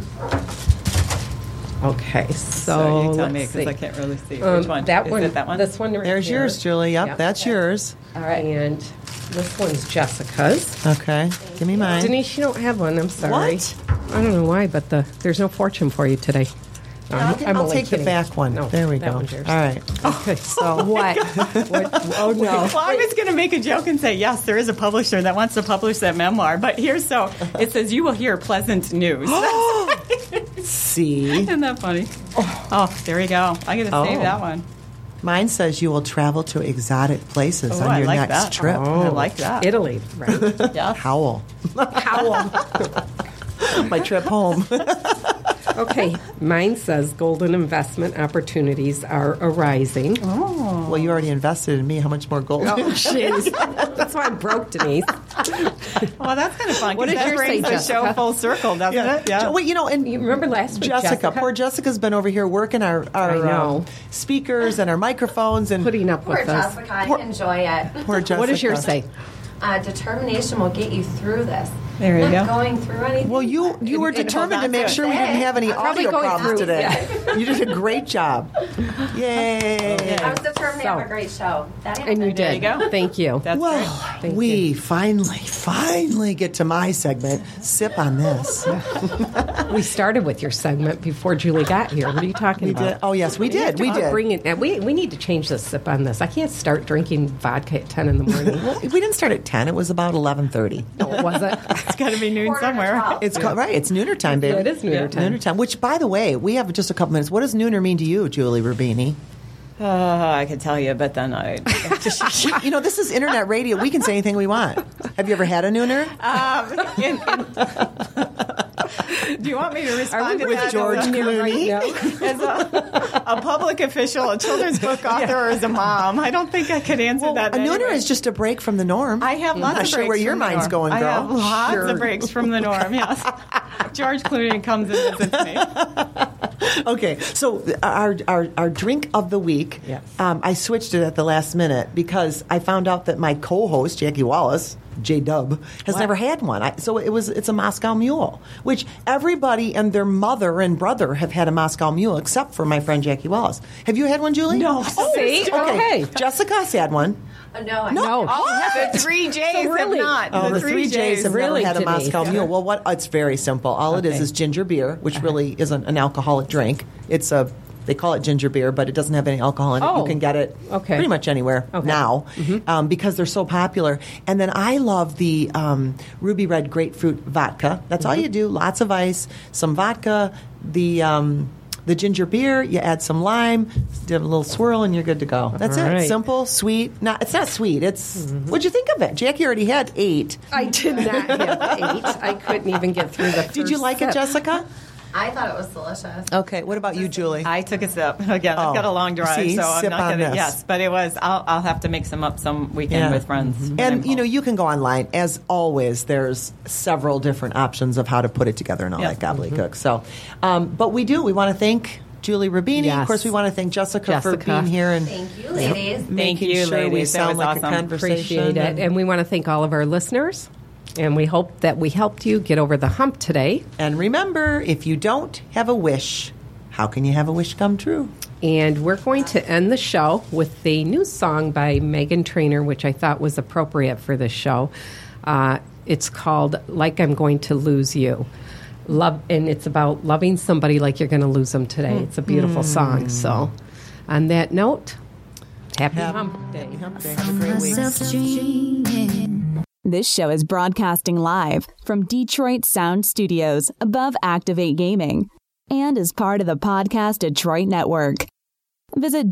Okay, so you tell me, because I can't really see. Which one? That is one. It that one? This one right There's here. yours, Julie. Yep, that's yours. All right. And this one's Jessica's. Okay, give me mine. Denise, you don't have one. I'm sorry. What? I don't know why, but there's no fortune for you today. I'll take the back one. No, there we that go. one's yours. All right. Okay, so what? Oh, no. Well, I was going to make a joke and say, yes, there is a publisher that wants to publish that memoir. But it says, you will hear pleasant news. See? Isn't that funny? Oh, there we go. I got to save that one. Mine says you will travel to exotic places on your next trip. I like that. Italy, right? Yeah. Howell. Howell. My trip home. Okay, mine says golden investment opportunities are arising. Oh. Well, you already invested in me. How much more gold? Oh, jeez. That's why I'm broke, Denise. Well, that's kind of fun. What did that yours say, brings the Jessica? show full circle, doesn't it? Yeah. Well, and You remember last week, Jessica? Poor Jessica's been over here working our I know. speakers and our microphones and Putting up Poor with us. Jessica, I enjoy it. poor Jessica. What does yours say? Determination will get you through this. There you Not go. going through anything. Well, you were determined to make sure we didn't have any Probably audio going problems through- today. You did a great job. Yay! I was determined to have So- a great show. That And you happened. did. you go. Thank you. That's Well, Thank we finally get to my segment. Sip on this. We started with your segment before Julie got here. What are you talking We about? did. Oh, yes, we did. We did. Bring it. We need to change the sip on this. I can't start drinking vodka at 10 in the morning. We didn't start at 10. It was about 11:30. No, it wasn't. It's got to be noon Quarter to somewhere. 12. It's called, right. It's nooner time, baby. Yeah, it is nooner time. Nooner time. Which, by the way, we have just a couple minutes. What does nooner mean to you, Julie Rubini? I could tell you, but then I. This is internet radio. We can say anything we want. Have you ever had a nooner? Do you want me to respond to with that George as a- Clooney? as a public official, a children's book author, or as a mom? I don't think I could answer that. A nooner anyway. is just a break from the norm. I have lots I'm of not sure breaks where your from the mind's norm. going, girl. I have lots Sure. of breaks from the norm, yes. George Clooney comes and visits me. Okay, so our drink of the week, Yes. I switched it at the last minute because I found out that my co-host, Jackie Wallace, J-Dub, has never had one. It's a Moscow Mule, which everybody and their mother and brother have had a Moscow Mule except for my friend Jackie Wallace. Have you had one, Julie? No. See? Okay. Jessica's had one. No, No. The three J's really? have not. Oh, the three J's have Really, never had a Denise? Moscow Mule. Well, it's very simple. All it Okay. is ginger beer, which really isn't an alcoholic drink. They call it ginger beer, but it doesn't have any alcohol in it. Oh, You can get it okay. pretty much anywhere Okay. now because they're so popular. And then I love the Ruby Red Grapefruit Vodka. That's all you do. Lots of ice, some vodka, the ginger beer, you add some lime, do a little swirl, and you're good to go. That's All it. right. Simple, sweet. It's not sweet. It's what'd you think of it? Jackie already had 8. I did not have 8. I couldn't even get through the first Did you like it, sip. Jessica? I thought it was delicious. Okay. What about you, Julie? I took a sip. Again, Oh. I've got a long drive, See, so I'm sip not on going to. this. Yes, but it was. I'll have to make some up some weekend with friends. when I'm And home. you can go online. As always, there's several different options of how to put it together and all Yeah. that gobbledygook. So, but we want to thank Julie Rubini. Yes. Of course, we want to thank Jessica for Jessica. being here and Thank you, ladies. Thank making you, sure we ladies. That sound was like awesome. a conversation. Appreciate it. And we want to thank all of our listeners. And we hope that we helped you get over the hump today. And remember, if you don't have a wish, how can you have a wish come true? And we're going to end the show with the new song by Meghan Trainor, which I thought was appropriate for this show. It's called Like I'm Going to Lose You. And it's about loving somebody like you're going to lose them today. It's a beautiful song. So, on that note, happy hump day. Hump day. Have a great week. This show is broadcasting live from Detroit Sound Studios above Activate Gaming and is part of the Podcast Detroit Network. Visit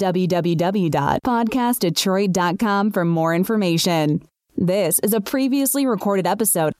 www.podcastdetroit.com for more information. This is a previously recorded episode